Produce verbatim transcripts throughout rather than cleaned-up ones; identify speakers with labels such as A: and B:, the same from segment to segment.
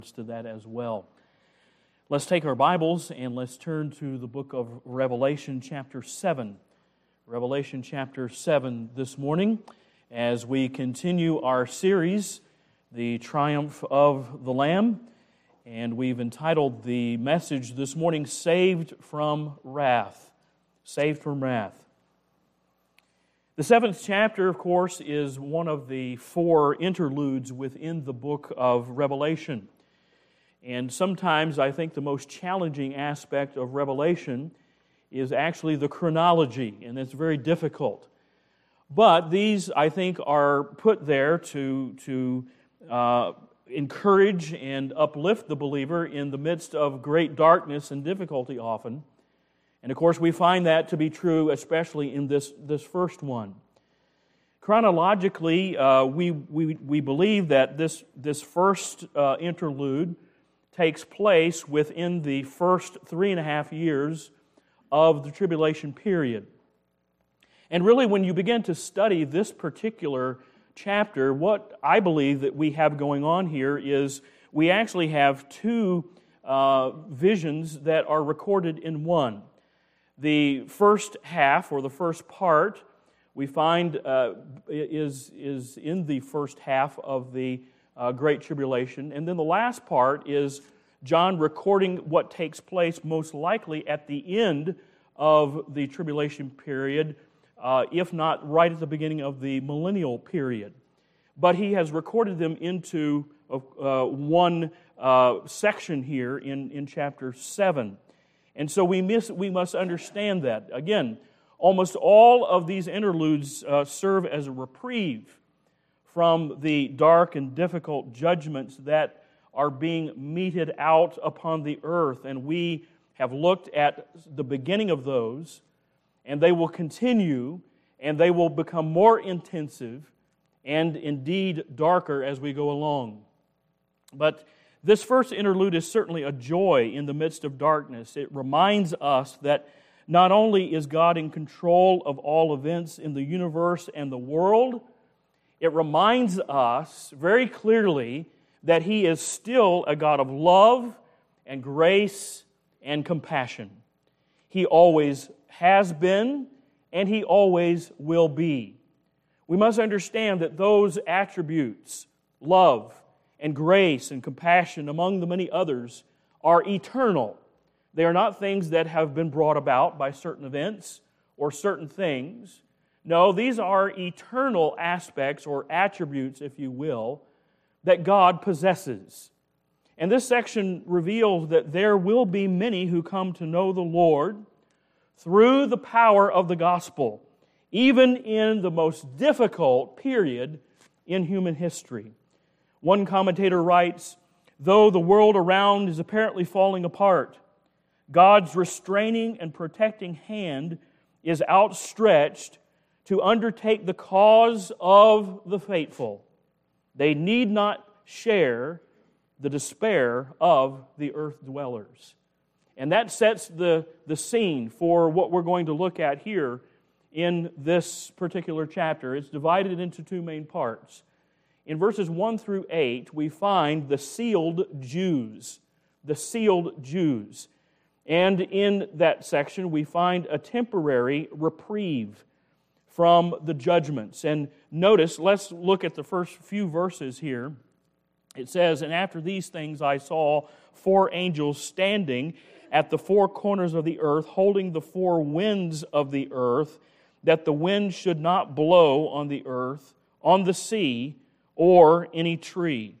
A: to that as well. Let's take our Bibles and let's turn to the book of Revelation chapter seven. Revelation chapter seven this morning as we continue our series, The Triumph of the Lamb, and we've entitled the message this morning, Saved from Wrath. Saved from Wrath. The seventh chapter, of course, is one of the four interludes within the book of Revelation. And sometimes I think the most challenging aspect of Revelation is actually the chronology, and it's very difficult. But these, I think, are put there to, to uh, encourage and uplift the believer in the midst of great darkness and difficulty often. And of course, we find that to be true, especially in this, this first one. Chronologically, uh, we, we, we believe that this, this first uh, interlude takes place within the first three and a half years of the tribulation period. And really, when you begin to study this particular chapter, what I believe that we have going on here is we actually have two uh, visions that are recorded in one. The first half, or the first part, we find uh, is, is in the first half of the uh, Great Tribulation. And then the last part is John recording what takes place most likely at the end of the tribulation period, uh, if not right at the beginning of the millennial period. But he has recorded them into uh, one uh, section here in, in chapter seven. And so we, miss, we must understand that. Again, almost all of these interludes uh, serve as a reprieve from the dark and difficult judgments that are being meted out upon the earth. And we have looked at the beginning of those, and they will continue, and they will become more intensive and indeed darker as we go along. But this first interlude is certainly a joy in the midst of darkness. It reminds us that not only is God in control of all events in the universe and the world, it reminds us very clearly that He is still a God of love and grace and compassion. He always has been, and He always will be. We must understand that those attributes, love and grace and compassion, among the many others, are eternal. They are not things that have been brought about by certain events or certain things. No, these are eternal aspects or attributes, if you will, that God possesses. And this section reveals that there will be many who come to know the Lord through the power of the gospel, even in the most difficult period in human history. One commentator writes, though the world around is apparently falling apart, God's restraining and protecting hand is outstretched to undertake the cause of the faithful. They need not share the despair of the earth dwellers. And that sets the, the scene for what we're going to look at here in this particular chapter. It's divided into two main parts. In verses one through eight, we find the sealed Jews. The sealed Jews. And in that section, we find a temporary reprieve from the judgments. And notice, let's look at the first few verses here. It says, and after these things I saw four angels standing at the four corners of the earth, holding the four winds of the earth, that the wind should not blow on the earth, on the sea, or any tree.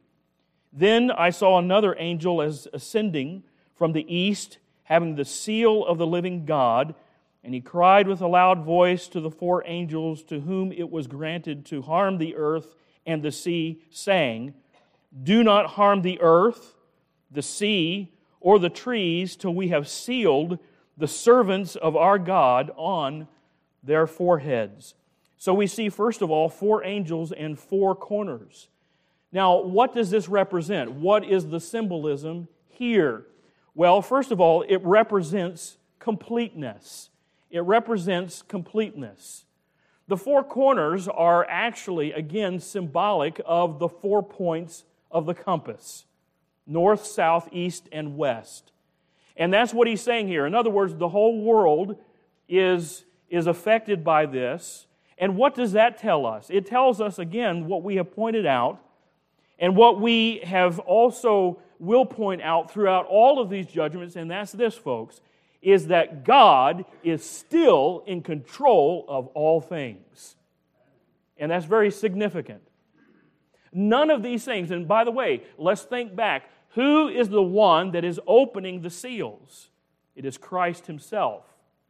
A: Then I saw another angel as ascending from the east, having the seal of the living God, and he cried with a loud voice to the four angels to whom it was granted to harm the earth and the sea, saying, do not harm the earth, the sea, or the trees till we have sealed the servants of our God on their foreheads. So we see, first of all, four angels and four corners. Now, what does this represent? What is the symbolism here? Well, first of all, it represents completeness. It represents completeness. The four corners are actually, again, symbolic of the four points of the compass. north, south, east, and west. And that's what he's saying here. In other words, the whole world is, is affected by this. And what does that tell us? It tells us, again, what we have pointed out, and what we have also will point out throughout all of these judgments, and that's this, folks, is that God is still in control of all things. And that's very significant. None of these things, and by the way, let's think back. Who is the one that is opening the seals? It is Christ Himself.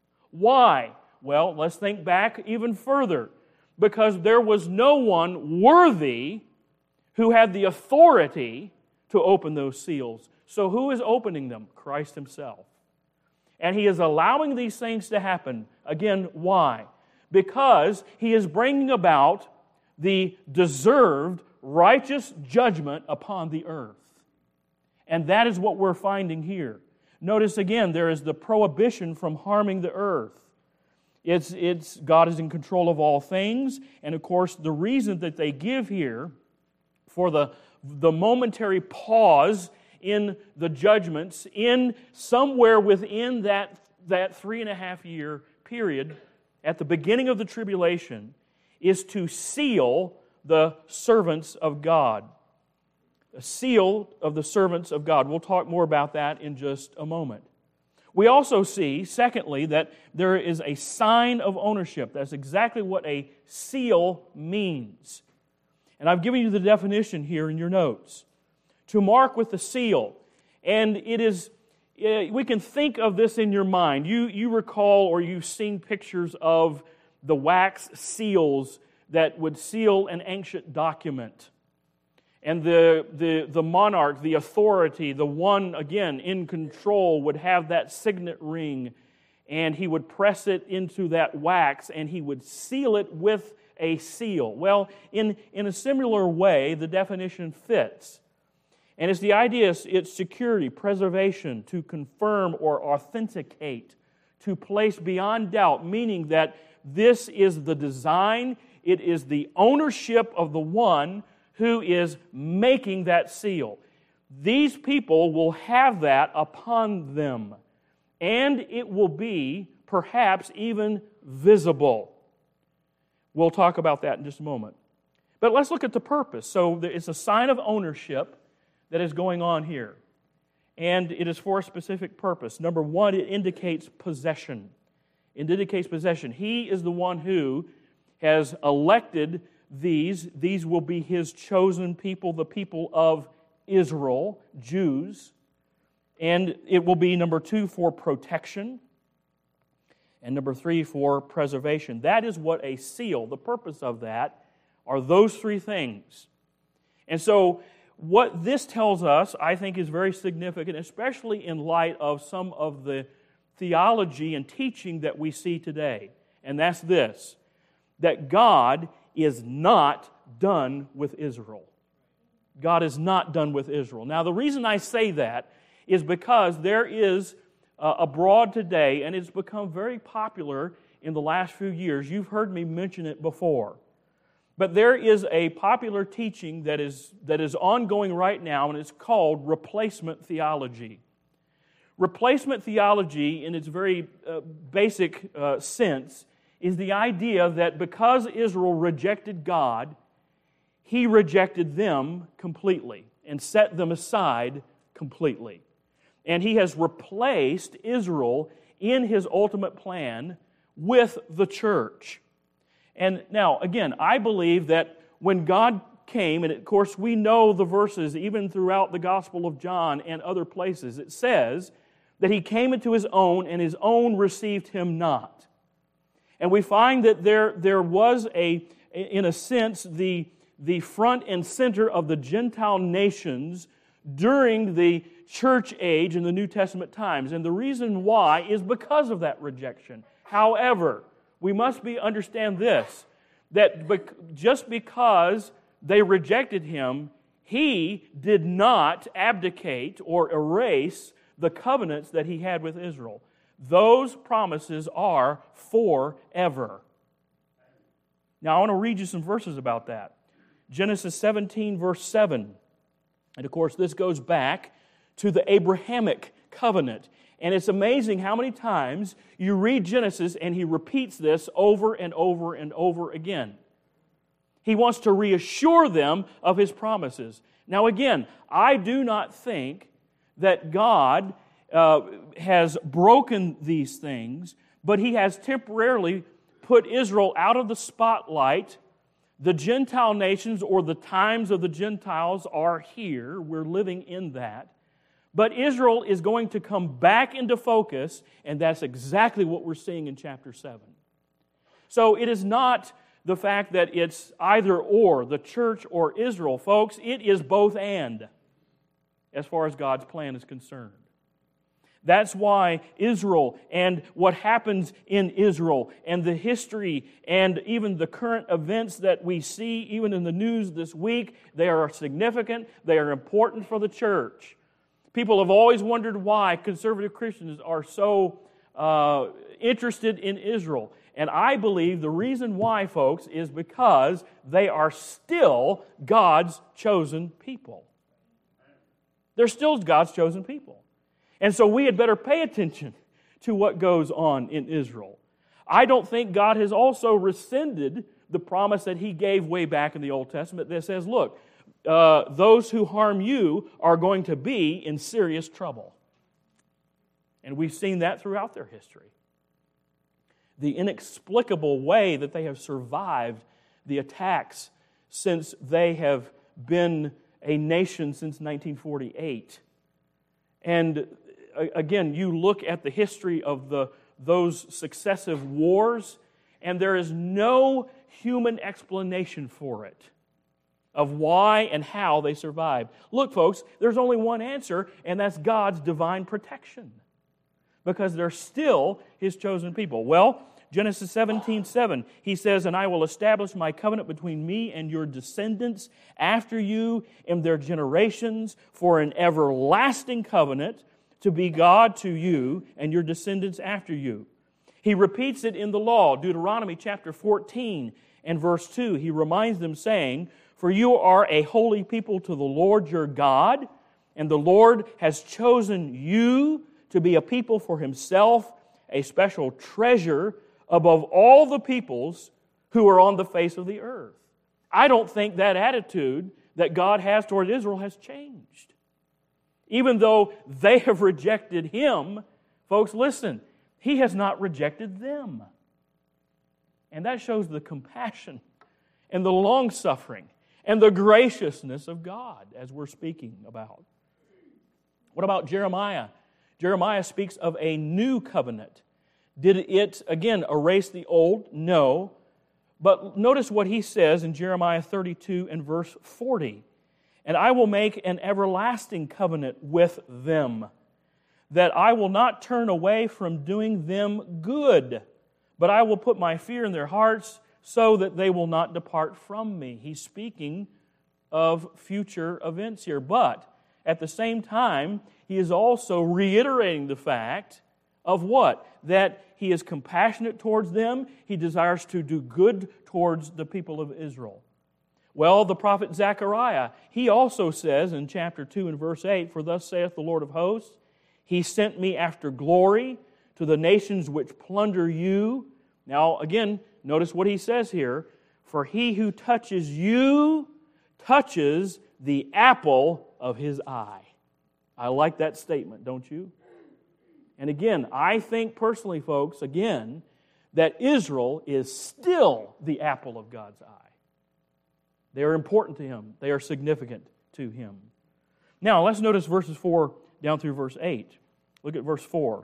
A: Why? Well, let's think back even further. Because there was no one worthy who had the authority to open those seals. So who is opening them? Christ Himself. And He is allowing these things to happen. Again, why? Because He is bringing about the deserved righteous judgment upon the earth. And that is what we're finding here. Notice again, there is the prohibition from harming the earth. It's, it's God is in control of all things. And of course, the reason that they give here for the, the momentary pause in the judgments, in somewhere within that, that three and a half year period, at the beginning of the tribulation, is to seal the servants of God. A seal of the servants of God. We'll talk more about that in just a moment. We also see, secondly, that there is a sign of ownership. That's exactly what a seal means. And I've given you the definition here in your notes. To mark with the seal. And it is, we can think of this in your mind. You, you recall or you've seen pictures of the wax seals that would seal an ancient document. And the, the, the monarch, the authority, the one, again, in control, would have that signet ring, and he would press it into that wax, and he would seal it with a seal. Well, in, in a similar way, the definition fits. And it's the idea, it's security, preservation, to confirm or authenticate, to place beyond doubt, meaning that this is the design, it is the ownership of the one who is making that seal. These people will have that upon them, and it will be perhaps even visible. We'll talk about that in just a moment. But let's look at the purpose. So it's a sign of ownership that is going on here, and it is for a specific purpose. Number one, it indicates possession. It indicates possession. He is the one who has elected these. These will be His chosen people, the people of Israel, Jews. And it will be, number two, for protection. And number three, for preservation. That is what a seal, the purpose of that, are those three things. And so, what this tells us, I think, is very significant, especially in light of some of the theology and teaching that we see today. And that's this, that God is not done with Israel. God is not done with Israel. Now, the reason I say that is because there is uh, abroad today, and it's become very popular in the last few years. You've heard me mention it before. But there is a popular teaching that is, that is ongoing right now, and it's called replacement theology. Replacement theology, in its very uh, basic uh, sense, is the idea that because Israel rejected God, He rejected them completely and set them aside completely. And He has replaced Israel in His ultimate plan with the church. And now, again, I believe that when God came, and of course we know the verses even throughout the Gospel of John and other places, it says that He came into His own, and His own received Him not. And we find that there, there was, a, in a sense, the, the front and center of the Gentile nations during the church age in the New Testament times. And the reason why is because of that rejection. However, we must be understand this, that just because they rejected Him, He did not abdicate or erase the covenants that He had with Israel. Those promises are forever. Now, I want to read you some verses about that. Genesis seventeen, verse seven. And of course, this goes back to the Abrahamic covenant. And it's amazing how many times you read Genesis and he repeats this over and over and over again. He wants to reassure them of his promises. Now again, I do not think that God uh, has broken these things, but he has temporarily put Israel out of the spotlight. The Gentile nations, or the times of the Gentiles, are here. We're living in that. But Israel is going to come back into focus, and that's exactly what we're seeing in chapter seven. So it is not the fact that it's either or, the church or Israel. Folks, it is both and, as far as God's plan is concerned. That's why Israel and what happens in Israel and the history and even the current events that we see, even in the news this week, they are significant, they are important for the church. People have always wondered why conservative Christians are so uh, interested in Israel. And I believe the reason why, folks, is because they are still God's chosen people. They're still God's chosen people. And so we had better pay attention to what goes on in Israel. I don't think God has also rescinded the promise that He gave way back in the Old Testament that says, look, uh, those who harm you are going to be in serious trouble. And we've seen that throughout their history. The inexplicable way that they have survived the attacks since they have been a nation since nineteen forty-eight. And again, you look at the history of the those successive wars, and there is no human explanation for it, of why and how they survived. Look, folks, there's only one answer, and that's God's divine protection, because they're still His chosen people. Well, Genesis seventeen seven, He says, "And I will establish my covenant between me and your descendants after you in their generations for an everlasting covenant, to be God to you and your descendants after you." He repeats it in the law, Deuteronomy chapter fourteen and verse two. He reminds them, saying, "For you are a holy people to the Lord your God, and the Lord has chosen you to be a people for Himself, a special treasure above all the peoples who are on the face of the earth." I don't think that attitude that God has toward Israel has changed. Even though they have rejected Him, folks, listen, He has not rejected them. And that shows the compassion and the long-suffering and the graciousness of God, as we're speaking about. What about Jeremiah? Jeremiah speaks of a new covenant. Did it, again, erase the old? No. But notice what he says in Jeremiah thirty-two and verse forty. "And I will make an everlasting covenant with them, that I will not turn away from doing them good, but I will put my fear in their hearts so that they will not depart from me." He's speaking of future events here. But at the same time, he is also reiterating the fact of what? That He is compassionate towards them. He desires to do good towards the people of Israel. Well, the prophet Zechariah, he also says in chapter two and verse eight, "For thus saith the Lord of hosts, He sent me after glory to the nations which plunder you." Now, again, notice what he says here. "For he who touches you touches the apple of His eye." I like that statement, don't you? And again, I think personally, folks, again, that Israel is still the apple of God's eye. They are important to Him. They are significant to Him. Now, let's notice verses four down through verse eight. Look at verse four.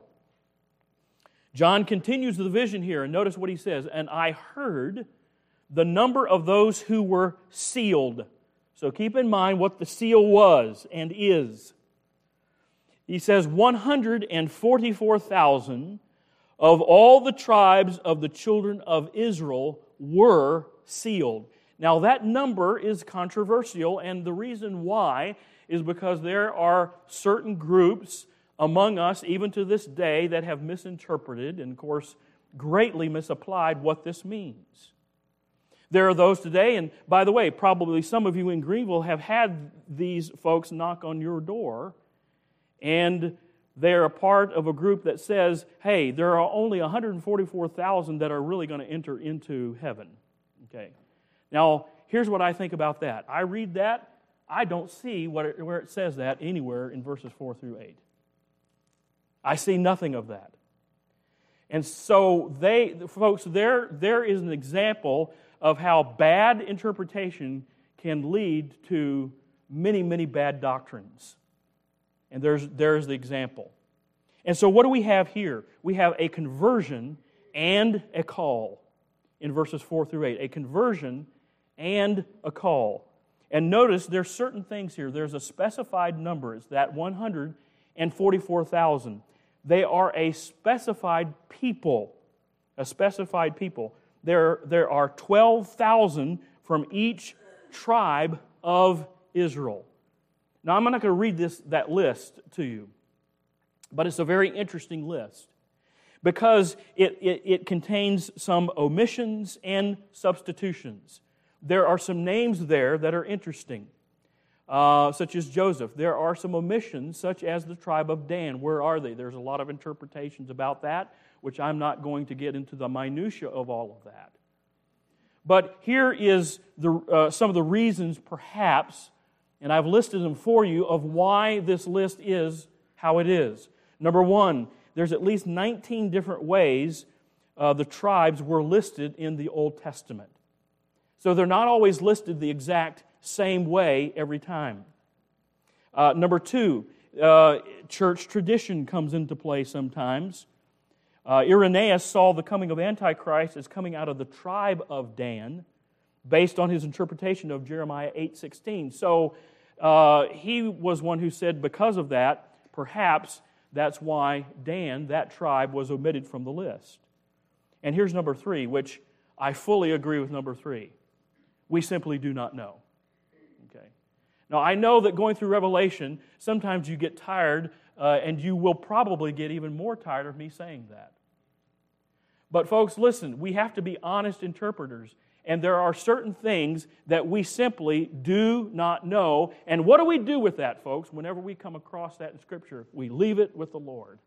A: John continues the vision here, and notice what he says. "And I heard the number of those who were sealed." So keep in mind what the seal was and is. He says, one hundred forty-four thousand of all the tribes of the children of Israel were sealed. Now that number is controversial, and the reason why is because there are certain groups among us, even to this day, that have misinterpreted and, of course, greatly misapplied what this means. There are those today, and by the way, probably some of you in Greenville have had these folks knock on your door, and they're a part of a group that says, hey, there are only one hundred forty-four thousand that are really going to enter into heaven. Okay. Now, here's what I think about that. I read that, I don't see what it, where it says that anywhere in verses four through eight. I see nothing of that. And so, they, folks, there, there is an example of how bad interpretation can lead to many, many bad doctrines. And there's, there's the example. And so what do we have here? We have a conversion and a call in verses four through eight. A conversion and a call. And notice there's certain things here. There's a specified number. It's that one hundred forty-four thousand. They are a specified people. A specified people. There, there are twelve thousand from each tribe of Israel. Now, I'm not going to read this that list to you, but it's a very interesting list because it, it, it contains some omissions and substitutions. There are some names there that are interesting, uh, such as Joseph. There are some omissions, such as the tribe of Dan. Where are they? There's a lot of interpretations about that, which I'm not going to get into the minutia of all of that. But here is the, uh, some of the reasons, perhaps, and I've listed them for you, of why this list is how it is. Number one, there's at least nineteen different ways uh, the tribes were listed in the Old Testament. So they're not always listed the exact same way every time. Uh, number two, uh, church tradition comes into play sometimes. Uh, Irenaeus saw the coming of Antichrist as coming out of the tribe of Dan, based on his interpretation of Jeremiah eight sixteen. So uh, he was one who said because of that, perhaps that's why Dan, that tribe, was omitted from the list. And here's number three, which I fully agree with number three. We simply do not know. Okay. Now, I know that going through Revelation, sometimes you get tired, uh, and you will probably get even more tired of me saying that. But folks, listen, we have to be honest interpreters. And there are certain things that we simply do not know. And what do we do with that, folks, whenever we come across that in Scripture? We leave it with the Lord.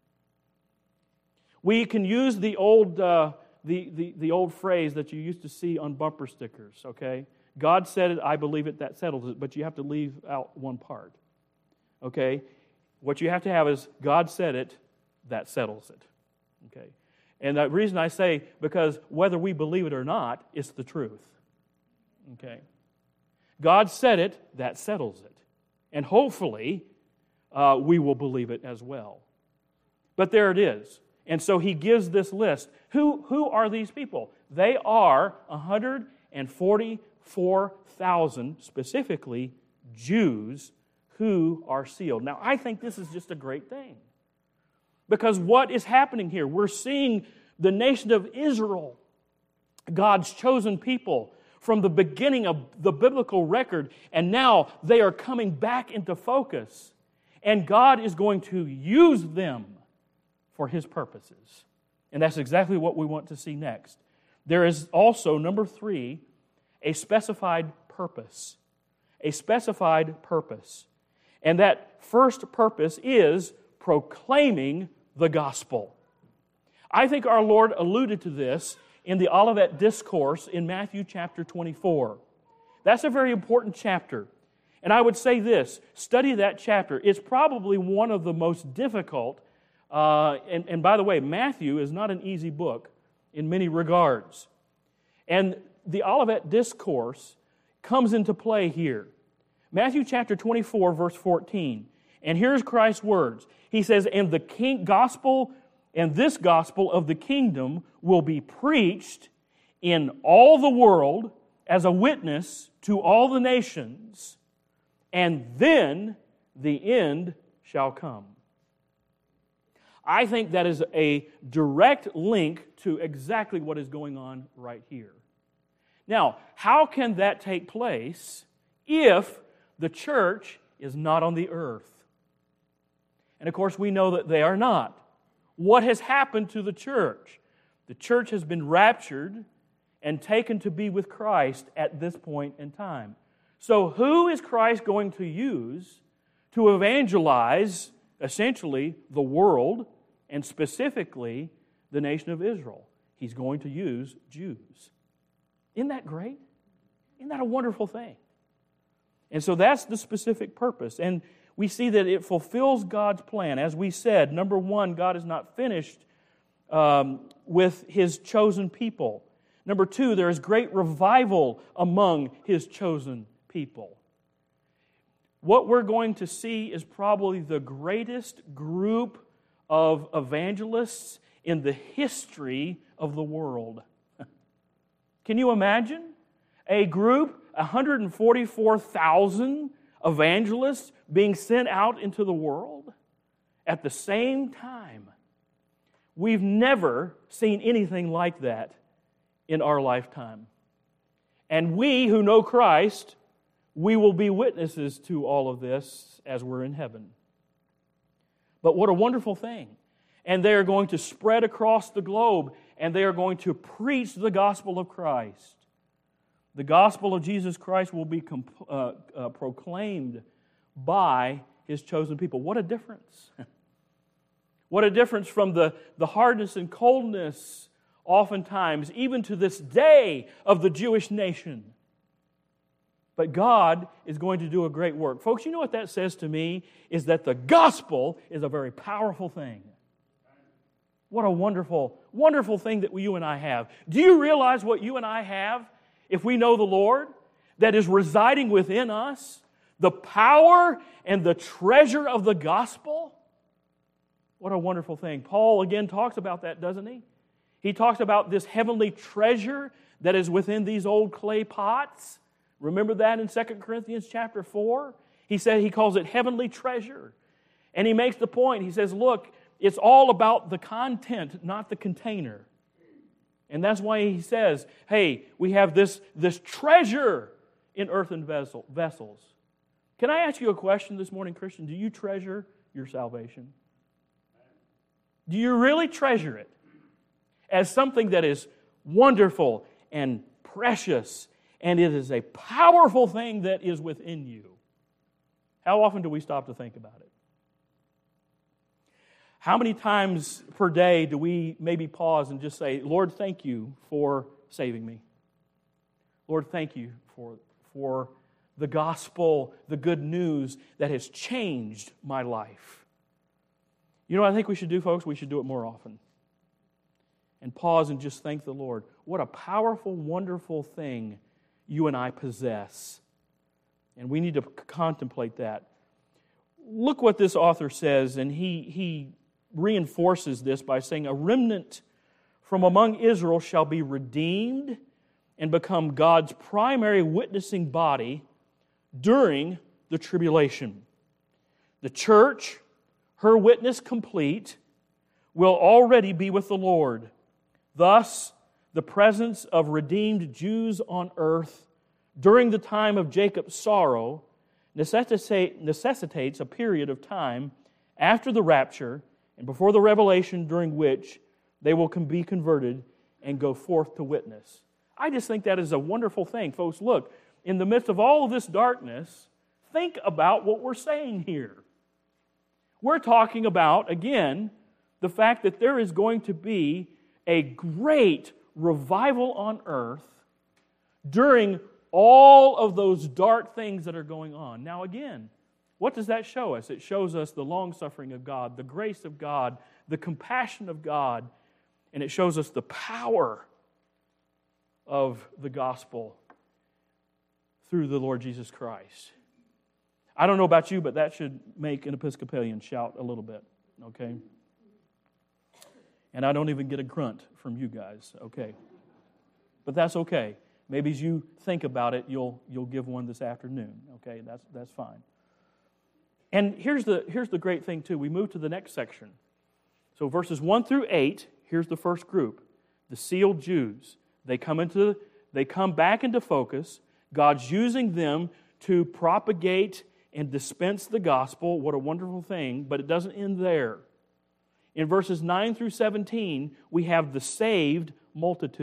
A: We can use the old, uh, the, the, the old phrase that you used to see on bumper stickers, okay? God said it, I believe it, that settles it, but you have to leave out one part, okay? What you have to have is, God said it, that settles it, okay? And the reason I say, because whether we believe it or not, it's the truth. Okay? God said it, that settles it. And hopefully, uh, we will believe it as well. But there it is. And so he gives this list. Who, who are these people? They are one hundred forty-four thousand, specifically Jews, who are sealed. Now, I think this is just a great thing. Because what is happening here? We're seeing the nation of Israel, God's chosen people, from the beginning of the biblical record, and now they are coming back into focus. And God is going to use them for His purposes. And that's exactly what we want to see next. There is also, number three, a specified purpose. A specified purpose. And that first purpose is proclaiming the gospel. I think our Lord alluded to this in the Olivet Discourse in Matthew chapter twenty-four. That's a very important chapter. And I would say this, study that chapter. It's probably one of the most difficult, uh, and, and by the way, Matthew is not an easy book in many regards. And the Olivet Discourse comes into play here. Matthew chapter twenty-four, verse fourteen. And here's Christ's words. He says, and the king gospel, and this gospel of the kingdom will be preached in all the world as a witness to all the nations, and then the end shall come. I think that is a direct link to exactly what is going on right here. Now, how can that take place if the church is not on the earth? And of course, we know that they are not. What has happened to the church? The church has been raptured, and taken to be with Christ at this point in time. So who is Christ going to use to evangelize, essentially, the world, and specifically the nation of Israel? He's going to use Jews. Isn't that great? Isn't that a wonderful thing? And so that's the specific purpose. And we see that it fulfills God's plan. As we said, number one, God is not finished um, with His chosen people. Number two, there is great revival among His chosen people. What we're going to see is probably the greatest group of evangelists in the history of the world. Can you imagine a group, one hundred forty-four thousand evangelists being sent out into the world at the same time? We've never seen anything like that in our lifetime. And we who know Christ, we will be witnesses to all of this as we're in heaven. But what a wonderful thing. And they are going to spread across the globe, and they are going to preach the gospel of Christ. The gospel of Jesus Christ will be comp- uh, uh, proclaimed by His chosen people. What a difference. What a difference from the, the hardness and coldness, oftentimes, even to this day, of the Jewish nation. But God is going to do a great work. Folks, you know what that says to me? Is that the gospel is a very powerful thing. What a wonderful, wonderful thing that you and I have. Do you realize what you and I have if we know the Lord, that is residing within us? The power and the treasure of the gospel? What a wonderful thing. Paul again talks about that, doesn't he? He talks about this heavenly treasure that is within these old clay pots. Remember that in Second Corinthians chapter four? He said he calls it heavenly treasure. And he makes the point. He says, look, it's all about the content, not the container. And that's why he says, hey, we have this, this treasure in earthen vessel, vessels. Can I ask you a question this morning, Christian? Do you treasure your salvation? Do you really treasure it as something that is wonderful and precious, and it is a powerful thing that is within you? How often do we stop to think about it? How many times per day do we maybe pause and just say, Lord, thank you for saving me. Lord, thank you for, for the gospel, the good news that has changed my life. You know what I think we should do, folks? We should do it more often. And pause and just thank the Lord. What a powerful, wonderful thing you and I possess. And we need to contemplate that. Look what this author says, and he, he reinforces this by saying, a remnant from among Israel shall be redeemed and become God's primary witnessing body during the tribulation. The church, her witness complete, will already be with the Lord. Thus, the presence of redeemed Jews on earth during the time of Jacob's sorrow necessitates a period of time after the rapture and before the revelation, during which they will be converted and go forth to witness. I just think that is a wonderful thing. Folks, look, in the midst of all of this darkness, think about what we're saying here. We're talking about, again, the fact that there is going to be a great revival on earth during all of those dark things that are going on. Now, again, what does that show us? It shows us the long-suffering of God, the grace of God, the compassion of God, and it shows us the power of the gospel through the Lord Jesus Christ. I don't know about you, but that should make an Episcopalian shout a little bit, okay? And I don't even get a grunt from you guys, okay? But that's okay. Maybe as you think about it, you'll you'll give one this afternoon, okay? That's that's fine. And here's the here's the great thing too. We move to the next section. So verses one through eight, here's the first group, the sealed Jews. They come into they come back into focus. God's using them to propagate and dispense the gospel. What a wonderful thing, but it doesn't end there. In verses nine through seventeen, we have the saved multitude.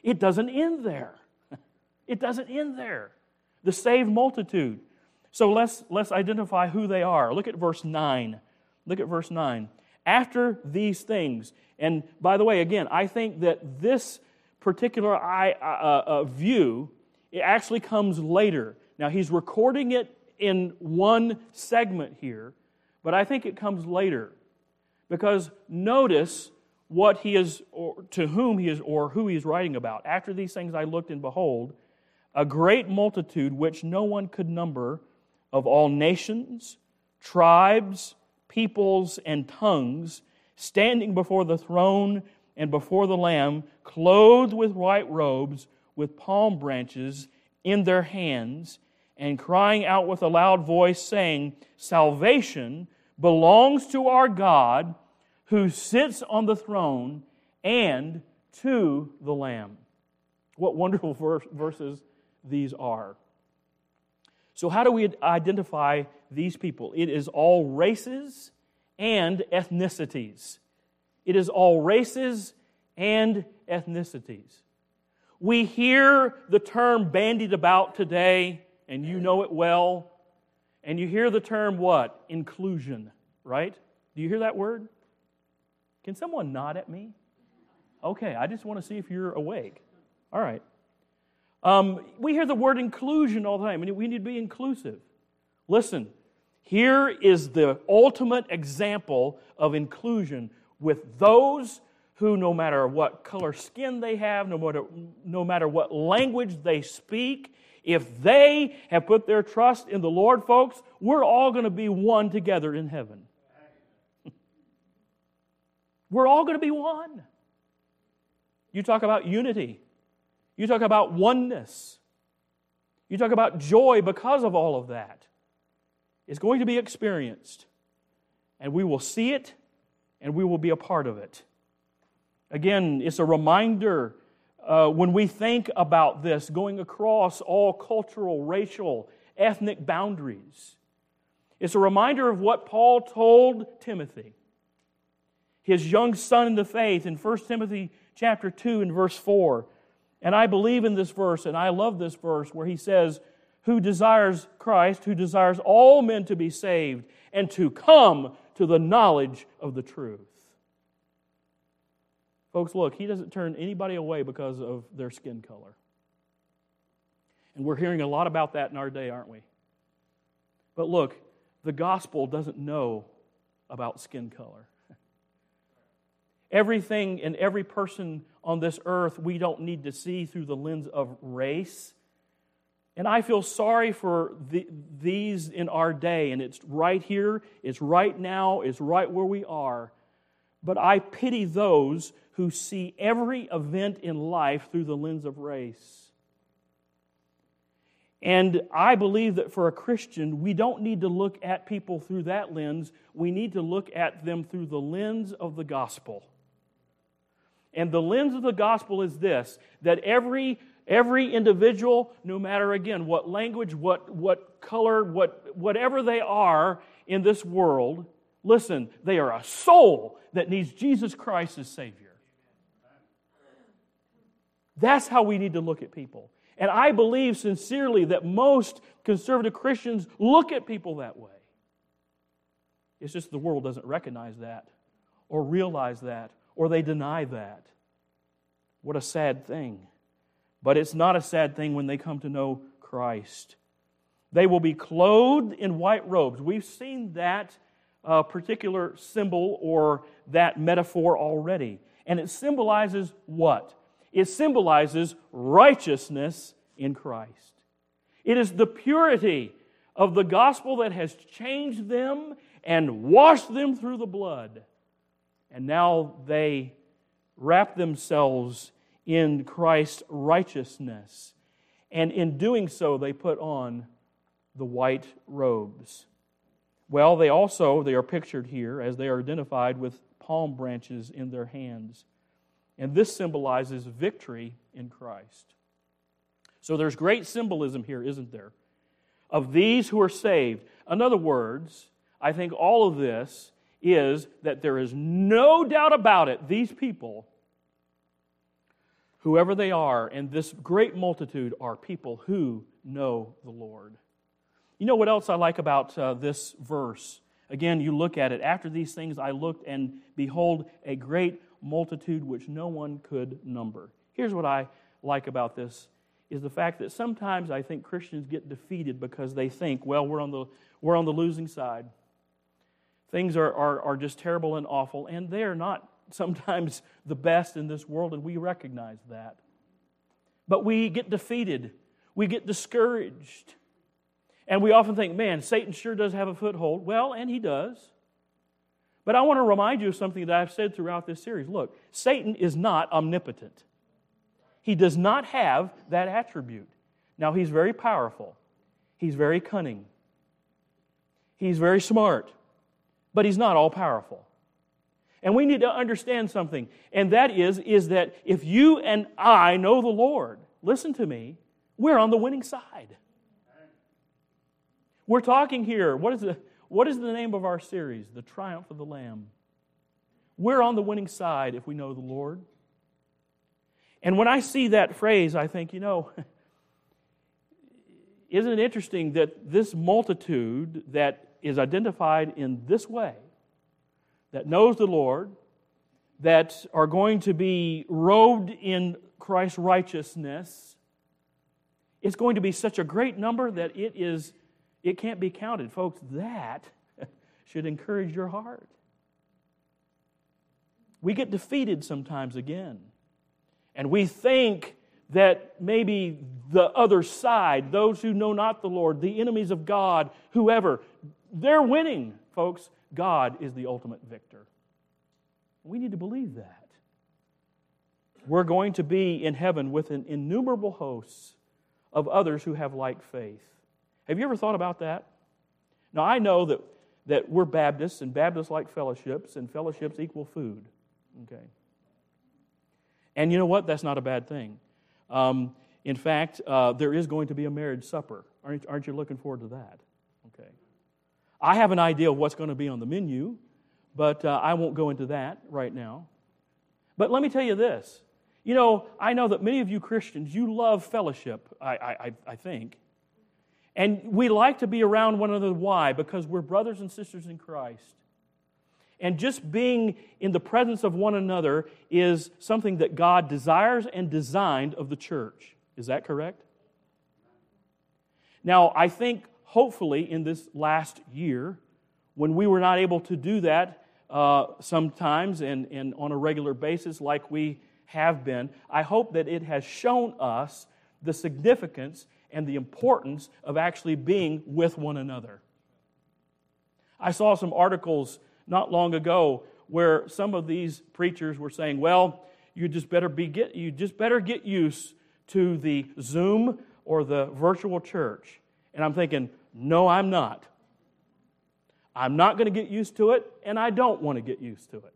A: it doesn't end there. It doesn't end there. The saved multitude. So let's, let's identify who they are. Look at verse nine. Look at verse nine. After these things, and by the way, again, I think that this particular I, uh, uh, view, it actually comes later. Now, he's recording it in one segment here, but I think it comes later. Because notice what he is, or to whom he is, or who he is writing about. After these things I looked, and behold, a great multitude which no one could number, of all nations, tribes, peoples, and tongues, standing before the throne and before the Lamb, clothed with white robes, with palm branches in their hands, and crying out with a loud voice, saying, Salvation belongs to our God, who sits on the throne, and to the Lamb. What wonderful verse, verses these are. So how do we identify these people? It is all races and ethnicities. It is all races and ethnicities. We hear the term bandied about today, and you know it well, and you hear the term what? Inclusion, right? Do you hear that word? Can someone nod at me? Okay, I just want to see if you're awake. All right. Um, we hear the word inclusion all the time. We need to be inclusive. Listen, here is the ultimate example of inclusion with those who, no matter what color skin they have, no matter, no matter what language they speak, if they have put their trust in the Lord, folks, we're all going to be one together in heaven. We're all going to be one. You talk about unity. You talk about oneness. You talk about joy because of all of that. It's going to be experienced. And we will see it, and we will be a part of it. Again, it's a reminder uh, when we think about this, going across all cultural, racial, ethnic boundaries. It's a reminder of what Paul told Timothy, his young son in the faith, in First Timothy chapter two and verse four. And I believe in this verse, and I love this verse where he says, who desires Christ, who desires all men to be saved and to come to the knowledge of the truth. Folks, look, he doesn't turn anybody away because of their skin color. And we're hearing a lot about that in our day, aren't we? But look, the gospel doesn't know about skin color. Everything and every person on this earth we don't need to see through the lens of race. And I feel sorry for the, these in our day, and it's right here, it's right now, it's right where we are. But I pity those who see every event in life through the lens of race. And I believe that for a Christian, we don't need to look at people through that lens. We need to look at them through the lens of the gospel. And the lens of the gospel is this, that every every individual, no matter, again, what language, what, what color, what whatever they are in this world, listen, they are a soul that needs Jesus Christ as Savior. That's how we need to look at people. And I believe sincerely that most conservative Christians look at people that way. It's just the world doesn't recognize that or realize that, or they deny that. What a sad thing. But it's not a sad thing when they come to know Christ. They will be clothed in white robes. We've seen that uh, particular symbol or that metaphor already. And it symbolizes what? It symbolizes righteousness in Christ. It is the purity of the gospel that has changed them and washed them through the blood. And now they wrap themselves in Christ's righteousness. And in doing so, they put on the white robes. Well, they also, they are pictured here as they are identified with palm branches in their hands. And this symbolizes victory in Christ. So there's great symbolism here, isn't there? Of these who are saved. In other words, I think all of this is that there is no doubt about it, these people whoever they are, and this great multitude are people who know the Lord. You know what else I like about uh, this verse? Again, you look at it. After these things I looked, and behold, a great multitude which no one could number. Here's what I like about this, is the fact that sometimes I think Christians get defeated because they think, well, we're on the, we're on the losing side. Things are, are, are just terrible and awful, and they are not sometimes the best in this world, and we recognize that. But we get defeated. We get discouraged. And we often think, man, Satan sure does have a foothold. Well, and he does. But I want to remind you of something that I've said throughout this series. Look, Satan is not omnipotent. He does not have that attribute. Now, he's very powerful. He's very cunning. He's very smart. But he's not all-powerful. And we need to understand something, and that is, is that if you and I know the Lord, listen to me, we're on the winning side. We're talking here, what is the, what is the name of our series? The Triumph of the Lamb. We're on the winning side if we know the Lord. And when I see that phrase, I think, you know, isn't it interesting that this multitude that is identified in this way, that knows the Lord, that are going to be robed in Christ's righteousness, it's going to be such a great number that it is It can't be counted. Folks, that should encourage your heart. We get defeated sometimes again. And we think that maybe the other side, those who know not the Lord, the enemies of God, whoever, they're winning, folks. God is the ultimate victor. We need to believe that. We're going to be in heaven with an innumerable hosts of others who have like faith. Have you ever thought about that? Now, I know that, that we're Baptists, and Baptists like fellowships, and fellowships equal food. Okay. And you know what? That's not a bad thing. Um, in fact, uh, there is going to be a marriage supper. Aren't, aren't you looking forward to that? Okay. I have an idea of what's going to be on the menu, but uh, I won't go into that right now. But let me tell you this. You know, I know that many of you Christians, you love fellowship, I, I, I think. And we like to be around one another. Why? Because we're brothers and sisters in Christ. And just being in the presence of one another is something that God desires and designed of the church. Is that correct? Now, I think hopefully in this last year, when we were not able to do that uh, sometimes and, and on a regular basis like we have been, I hope that it has shown us the significance and the importance of actually being with one another. I saw some articles not long ago where some of these preachers were saying, well, you just better be get you just better get used to the Zoom or the virtual church. And I'm thinking, no, I'm not. I'm not going to get used to it, and I don't want to get used to it.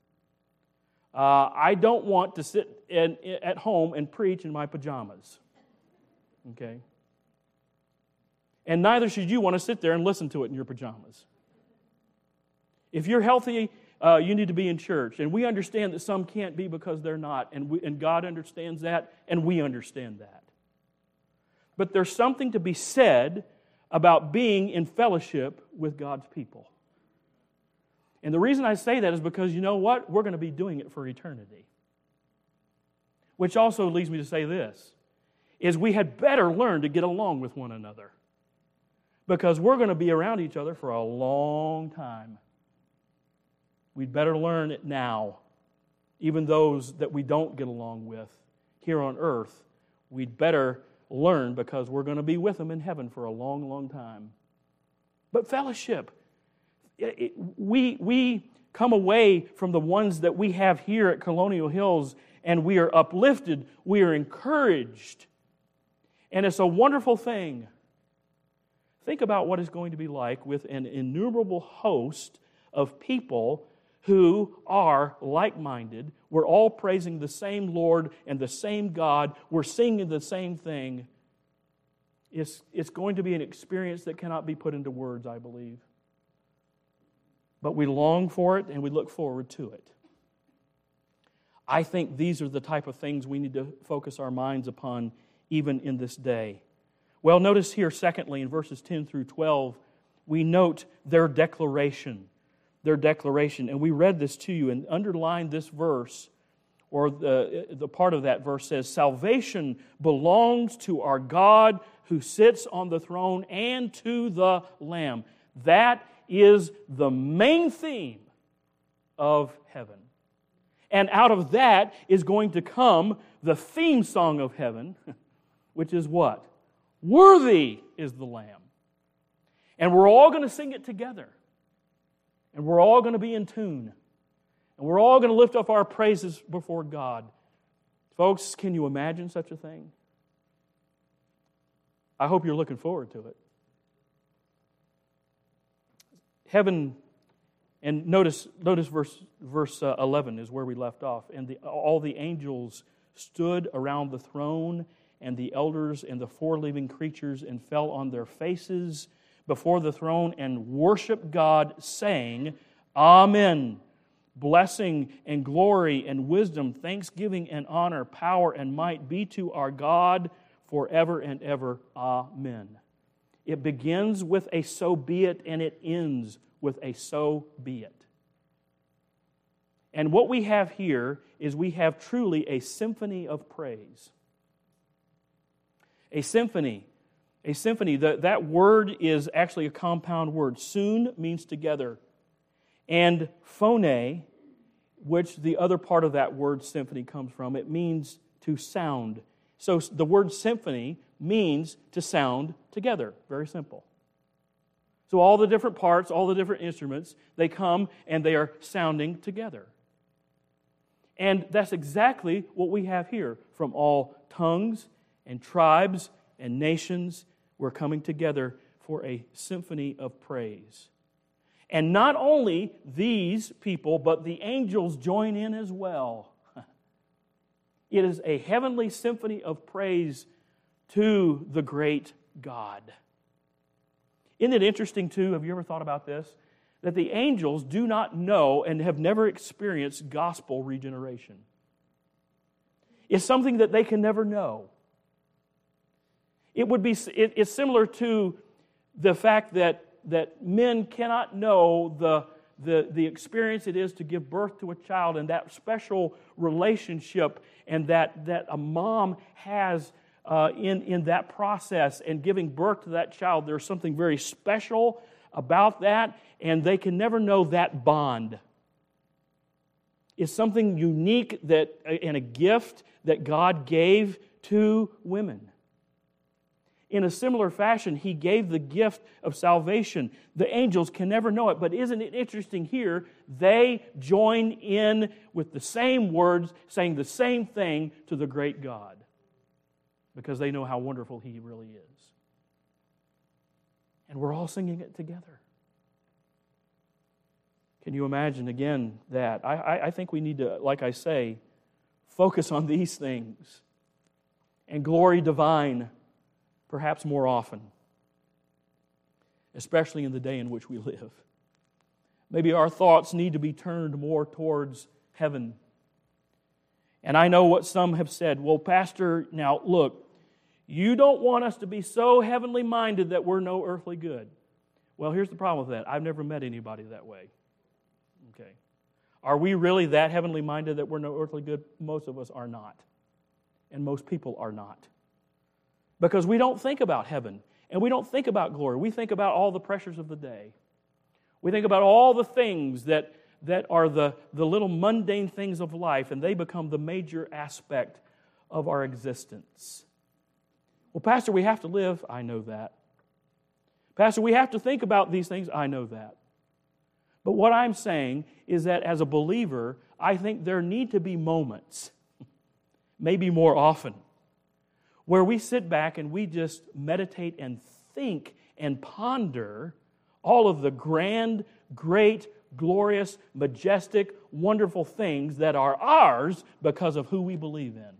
A: Uh, I don't want to sit in, at home and preach in my pajamas. Okay? And neither should you want to sit there and listen to it in your pajamas. If you're healthy, uh, you need to be in church. And we understand that some can't be because they're not. And, we, and God understands that, and we understand that. But there's something to be said about being in fellowship with God's people. And the reason I say that is because, you know what? We're going to be doing it for eternity. Which also leads me to say this, is we had better learn to get along with one another. Because we're going to be around each other for a long time. We'd better learn it now. Even those that we don't get along with here on earth, we'd better learn because we're going to be with them in heaven for a long, long time. But fellowship, it, it, we, we come away from the ones that we have here at Colonial Hills and we are uplifted, we are encouraged, and it's a wonderful thing. Think about what it's going to be like with an innumerable host of people who are like-minded. We're all praising the same Lord and the same God. We're singing the same thing. It's, it's going to be an experience that cannot be put into words, I believe. But we long for it and we look forward to it. I think these are the type of things we need to focus our minds upon even in this day. Well, notice here, secondly, in verses ten through twelve, we note their declaration. Their declaration. And we read this to you and underlined this verse, or the, the part of that verse says, salvation belongs to our God who sits on the throne and to the Lamb. That is the main theme of heaven. And out of that is going to come the theme song of heaven, which is what? Worthy is the Lamb. And we're all going to sing it together. And we're all going to be in tune. And we're all going to lift up our praises before God. Folks, can you imagine such a thing? I hope you're looking forward to it. Heaven, and notice notice verse, verse uh, eleven is where we left off. And the, all the angels stood around the throne, and the elders and the four living creatures, and fell on their faces before the throne and worshiped God, saying, Amen. Blessing and glory and wisdom, thanksgiving and honor, power and might be to our God forever and ever. Amen. It begins with a so be it, and it ends with a so be it. And what we have here is we have truly a symphony of praise. A symphony. A symphony. The, that word is actually a compound word. Soon means together. And phone, which the other part of that word symphony comes from, it means to sound. So the word symphony means to sound together. Very simple. So all the different parts, all the different instruments, they come and they are sounding together. And that's exactly what we have here. From all tongues and tribes and nations, we're coming together for a symphony of praise. And not only these people, but the angels join in as well. It is a heavenly symphony of praise to the great God. Isn't it interesting, too, have you ever thought about this? That the angels do not know and have never experienced gospel regeneration. It's something that they can never know. It would be, it, it's similar to the fact that, that men cannot know the, the, the experience it is to give birth to a child, and that special relationship and that, that a mom has uh, in, in that process and giving birth to that child. There's something very special about that, and they can never know that bond. It's something unique that, and a gift that God gave to women. In a similar fashion, He gave the gift of salvation. The angels can never know it, but isn't it interesting here? They join in with the same words, saying the same thing to the great God, because they know how wonderful He really is. And we're all singing it together. Can you imagine again that? I, I, I think we need to, like I say, focus on these things. And glory divine, perhaps more often, especially in the day in which we live. Maybe our thoughts need to be turned more towards heaven. And I know what some have said. Well, Pastor, now look, you don't want us to be so heavenly minded that we're no earthly good. Well, here's the problem with that. I've never met anybody that way. Okay. Are we really that heavenly minded that we're no earthly good? Most of us are not. And most people are not. Because we don't think about heaven, and we don't think about glory. We think about all the pressures of the day. We think about all the things that, that are the, the little mundane things of life, and they become the major aspect of our existence. Well, Pastor, we have to live. I know that. Pastor, we have to think about these things. I know that. But what I'm saying is that as a believer, I think there need to be moments, maybe more often, where we sit back and we just meditate and think and ponder all of the grand, great, glorious, majestic, wonderful things that are ours because of who we believe in.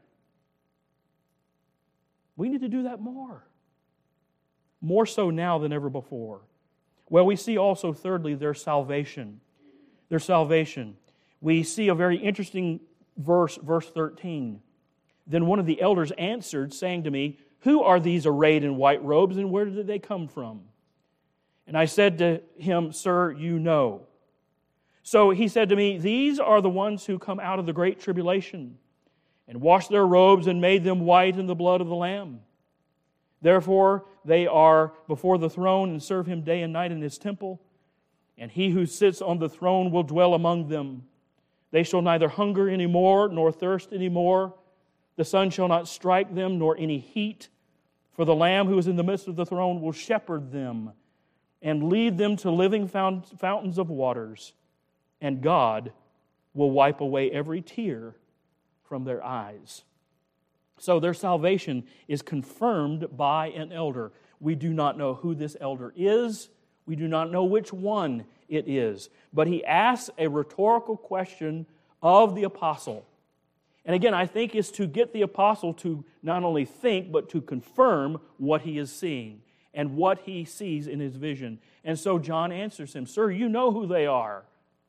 A: We need to do that more. More so now than ever before. Well, we see also, thirdly, their salvation. Their salvation. We see a very interesting verse, verse thirteen. Then one of the elders answered, saying to me, Who are these arrayed in white robes, and where did they come from? And I said to him, Sir, you know. So he said to me, These are the ones who come out of the great tribulation, and washed their robes and made them white in the blood of the Lamb. Therefore they are before the throne and serve him day and night in his temple, and he who sits on the throne will dwell among them. They shall neither hunger any more, nor thirst any more. The sun shall not strike them, nor any heat. For the Lamb who is in the midst of the throne will shepherd them and lead them to living fountains of waters. And God will wipe away every tear from their eyes. So their salvation is confirmed by an elder. We do not know who this elder is. We do not know which one it is. But he asks a rhetorical question of the apostle. And again, I think it's to get the apostle to not only think, but to confirm what he is seeing and what he sees in his vision. And so John answers him, Sir, you know who they are.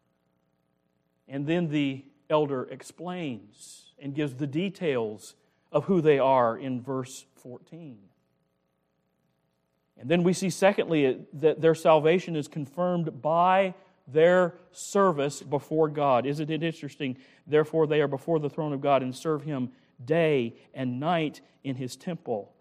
A: And then the elder explains and gives the details of who they are in verse fourteen. And then we see, secondly, that their salvation is confirmed by their service before God. Isn't it interesting? Therefore, they are before the throne of God and serve Him day and night in His temple.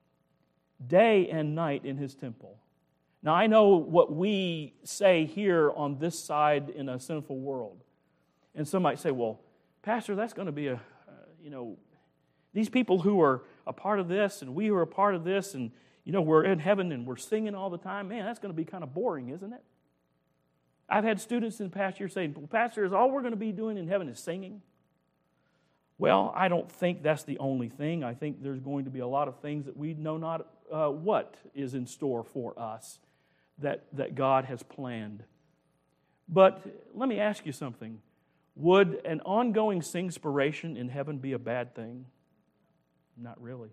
A: Day and night in His temple. Now, I know what we say here on this side in a sinful world. And some might say, well, Pastor, that's going to be a, uh, you know, these people who are a part of this and we who are a part of this and, you know, we're in heaven and we're singing all the time. Man, that's going to be kind of boring, isn't it? I've had students in the past year saying, well, Pastor, is all we're going to be doing in heaven is singing? Well, I don't think that's the only thing. I think there's going to be a lot of things that we know not uh, what is in store for us that, that God has planned. But let me ask you something. Would an ongoing singspiration in heaven be a bad thing? Not really.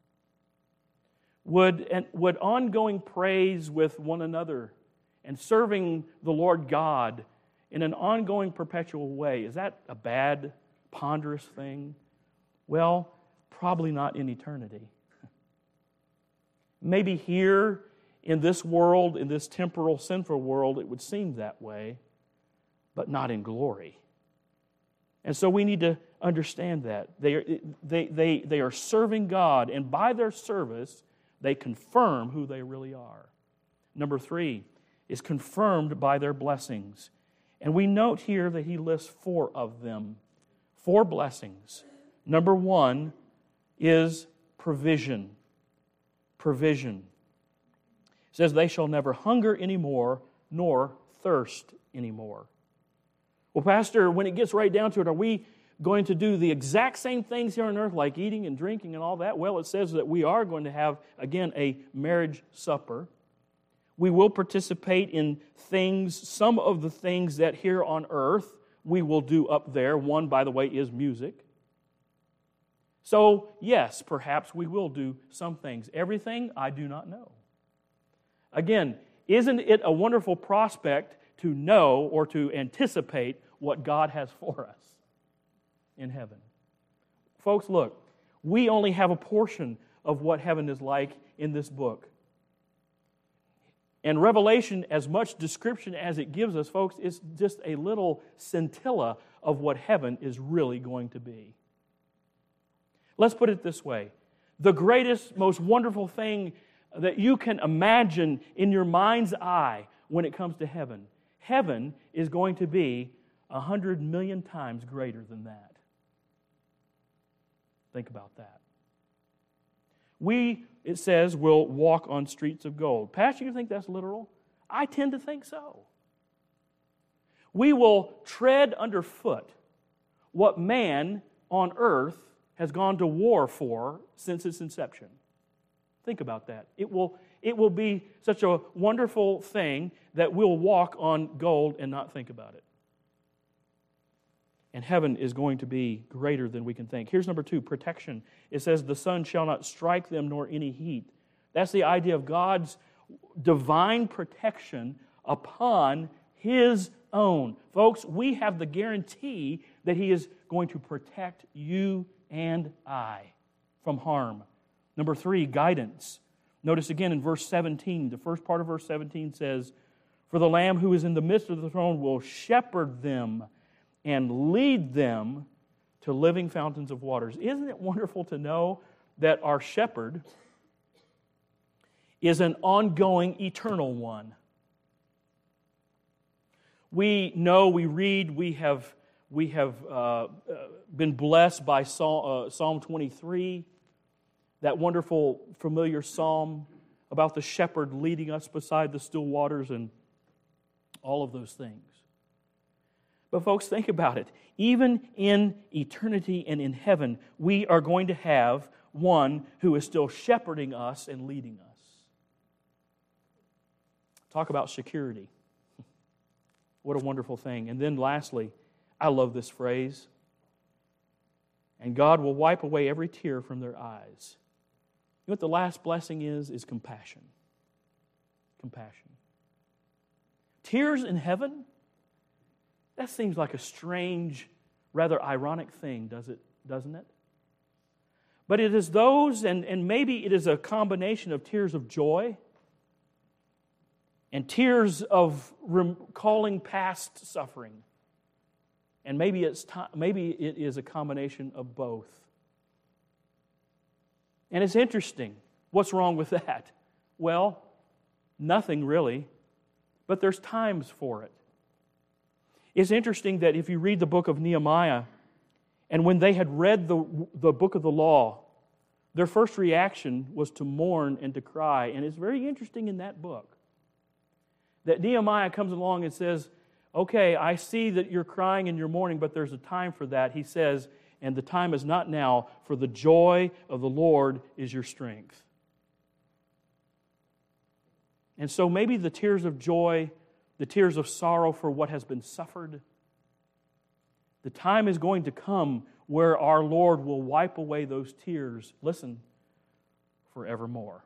A: Would, and, would ongoing praise with one another and serving the Lord God in an ongoing, perpetual way, is that a bad, ponderous thing? Well, probably not in eternity. Maybe here in this world, in this temporal, sinful world, it would seem that way, but not in glory. And so we need to understand that. They are, they, they, they are serving God, and by their service, they confirm who they really are. Number three is confirmed by their blessings. And we note here that he lists four of them. Four blessings. Number one is provision. Provision. It says, they shall never hunger anymore, nor thirst anymore. Well, Pastor, when it gets right down to it, are we going to do the exact same things here on earth, like eating and drinking and all that? Well, it says that we are going to have, again, a marriage supper. We will participate in things, some of the things that here on earth we will do up there. One, by the way, is music. So, yes, perhaps we will do some things. Everything, I do not know. Again, isn't it a wonderful prospect to know or to anticipate what God has for us in heaven? Folks, look, we only have a portion of what heaven is like in this book. And Revelation, as much description as it gives us, folks, is just a little scintilla of what heaven is really going to be. Let's put it this way. The greatest, most wonderful thing that you can imagine in your mind's eye when it comes to heaven, heaven is going to be a hundred million times greater than that. Think about that. We, it says, will walk on streets of gold. Pastor, you think that's literal? I tend to think so. We will tread underfoot what man on earth has gone to war for since its inception. Think about that. It will, it will be such a wonderful thing that we'll walk on gold and not think about it. And heaven is going to be greater than we can think. Here's number two, protection. It says, the sun shall not strike them nor any heat. That's the idea of God's divine protection upon His own. Folks, we have the guarantee that He is going to protect you and I from harm. Number three, guidance. Notice again in verse seventeen, the first part of verse seventeen says, "For the Lamb who is in the midst of the throne will shepherd them and lead them to living fountains of waters." Isn't it wonderful to know that our shepherd is an ongoing, eternal one? We know, we read, we have, we have uh, been blessed by Psalm, uh, Psalm twenty-three, that wonderful, familiar psalm about the shepherd leading us beside the still waters and all of those things. But folks, think about it. Even in eternity and in heaven, we are going to have one who is still shepherding us and leading us. Talk about security. What a wonderful thing. And then lastly, I love this phrase, "And God will wipe away every tear from their eyes." You know what the last blessing is? Is compassion. Compassion. Tears in heaven? That seems like a strange, rather ironic thing, does it, doesn't it? But it is those, and, and maybe it is a combination of tears of joy and tears of recalling past suffering. And maybe it's time, maybe it is a combination of both. And it's interesting. What's wrong with that? Well, nothing really, but there's times for it. It's interesting that if you read the book of Nehemiah, and when they had read the, the book of the law, their first reaction was to mourn and to cry. And it's very interesting in that book that Nehemiah comes along and says, "Okay, I see that you're crying and you're mourning, but there's a time for that." He says, "And the time is not now, for the joy of the Lord is your strength." And so maybe the tears of joy, the tears of sorrow for what has been suffered, the time is going to come where our Lord will wipe away those tears, listen, forevermore.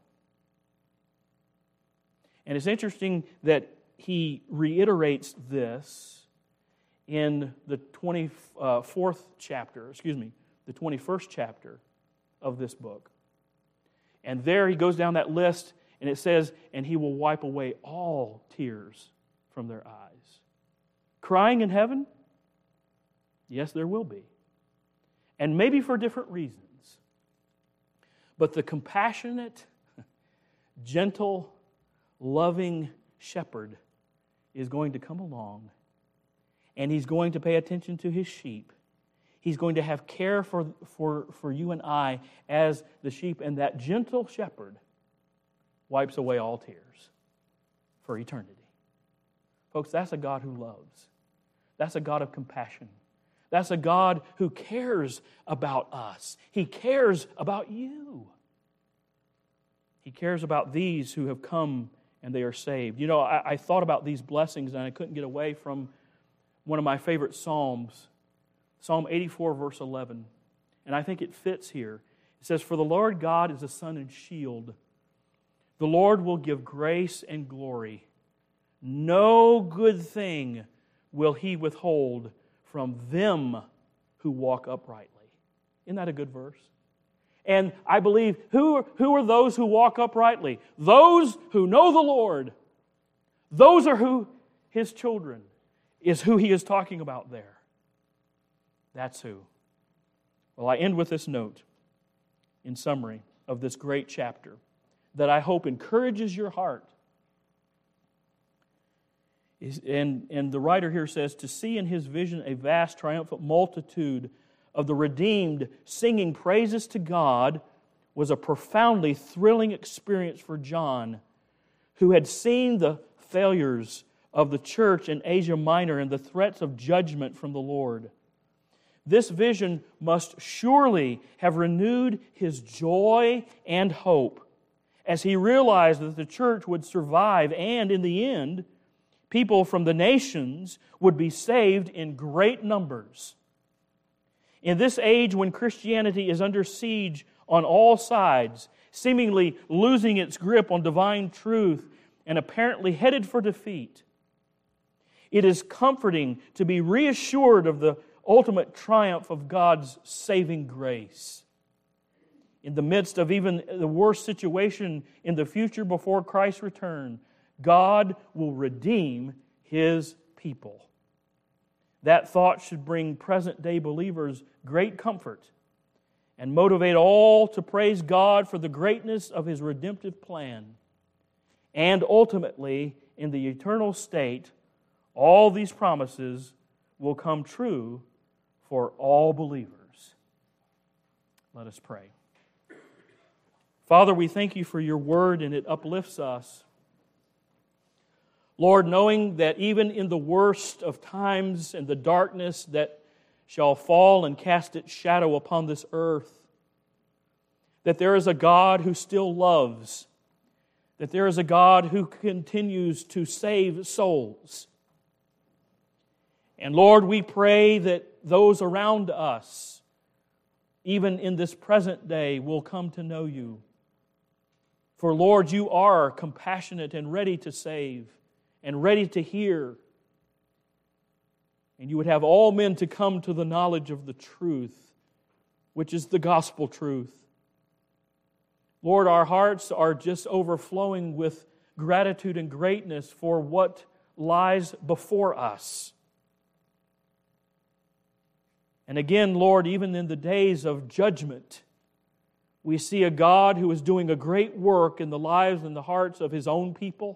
A: And it's interesting that he reiterates this in the twenty-fourth chapter, excuse me, the twenty-first chapter of this book. And there he goes down that list, and it says, "And he will wipe away all tears from their eyes." Crying in heaven? Yes, there will be. And maybe for different reasons. But the compassionate, gentle, loving shepherd is going to come along, and he's going to pay attention to his sheep. He's going to have care for, for, for you and I as the sheep, and that gentle shepherd wipes away all tears for eternity. Folks, that's a God who loves. That's a God of compassion. That's a God who cares about us. He cares about you. He cares about these who have come and they are saved. You know, I, I thought about these blessings and I couldn't get away from one of my favorite Psalms, Psalm eighty-four, verse eleven. And I think it fits here. It says, "For the Lord God is a sun and shield. The Lord will give grace and glory. No good thing will He withhold from them who walk uprightly." Isn't that a good verse? And I believe, who, who are those who walk uprightly? Those who know the Lord. Those are who His children, is who He is talking about there. That's who. Well, I end with this note in summary of this great chapter that I hope encourages your heart. And, and the writer here says, "To see in his vision a vast triumphant multitude of the redeemed singing praises to God was a profoundly thrilling experience for John, who had seen the failures of the church in Asia Minor and the threats of judgment from the Lord. This vision must surely have renewed his joy and hope as he realized that the church would survive and, in the end, people from the nations would be saved in great numbers. In this age when Christianity is under siege on all sides, seemingly losing its grip on divine truth and apparently headed for defeat, It is comforting to be reassured of the ultimate triumph of God's saving grace. In the midst of even the worst situation in the future before Christ's return, God will redeem His people. That thought should bring present-day believers great comfort and motivate all to praise God for the greatness of His redemptive plan. And ultimately, in the eternal state, all these promises will come true for all believers. Let us pray. Father, we thank You for Your word, and it uplifts us. Lord, knowing that even in the worst of times and the darkness that shall fall and cast its shadow upon this earth, that there is a God who still loves, that there is a God who continues to save souls. And Lord, we pray that those around us, even in this present day, will come to know You. For Lord, You are compassionate and ready to save and ready to hear. And You would have all men to come to the knowledge of the truth, which is the gospel truth. Lord, our hearts are just overflowing with gratitude and greatness for what lies before us. And again, Lord, even in the days of judgment, we see a God who is doing a great work in the lives and the hearts of His own people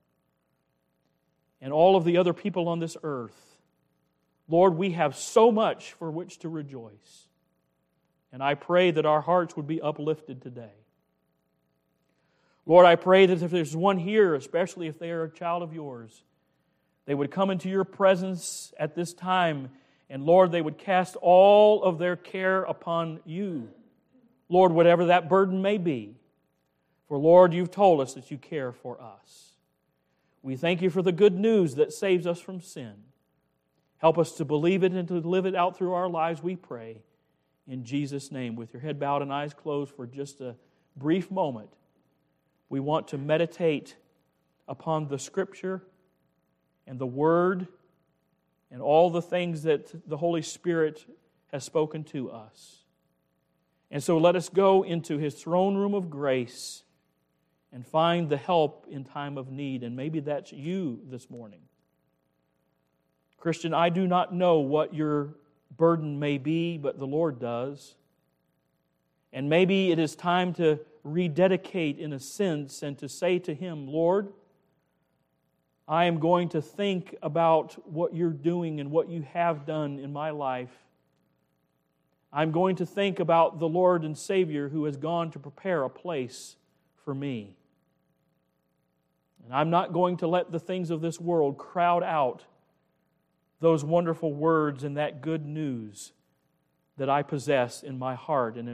A: and all of the other people on this earth. Lord, we have so much for which to rejoice. And I pray that our hearts would be uplifted today. Lord, I pray that if there's one here, especially if they are a child of Yours, they would come into Your presence at this time, and Lord, they would cast all of their care upon You. Lord, whatever that burden may be. For Lord, You've told us that You care for us. We thank You for the good news that saves us from sin. Help us to believe it and to live it out through our lives, we pray. In Jesus' name, with your head bowed and eyes closed for just a brief moment, we want to meditate upon the Scripture and the Word and all the things that the Holy Spirit has spoken to us. And so let us go into His throne room of grace and find the help in time of need. And maybe that's you this morning. Christian, I do not know what your burden may be, but the Lord does. And maybe it is time to rededicate in a sense and to say to Him, Lord, I am going to think about what You're doing and what You have done in my life. I'm going to think about the Lord and Savior who has gone to prepare a place for me. And I'm not going to let the things of this world crowd out those wonderful words and that good news that I possess in my heart and in